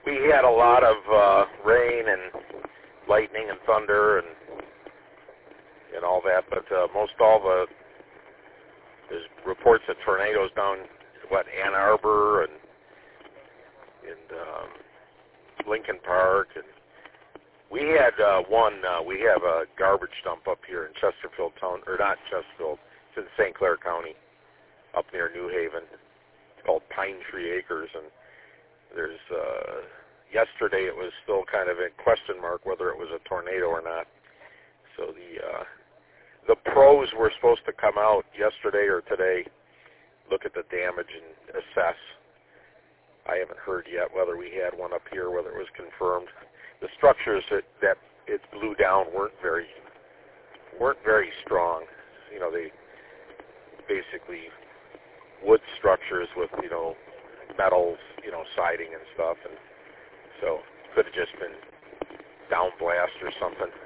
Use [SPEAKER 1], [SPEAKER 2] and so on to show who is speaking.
[SPEAKER 1] We had a lot of rain and lightning and thunder and all that, but most all there's reports of tornadoes down Ann Arbor and Lincoln Park, and we had we have a garbage dump up here in Chesterfield Town, or not Chesterfield, it's in St. Clair County, up near New Haven. It's called Pine Tree Acres, and there's yesterday it was still kind of a question mark whether it was a tornado or not. So the pros were supposed to come out yesterday or today, look at the damage and assess. I haven't heard yet whether we had one up here, whether it was confirmed. The structures that it blew down weren't very strong. You know, they basically wood structures with metals, siding and stuff, and so could have just been down blast or something.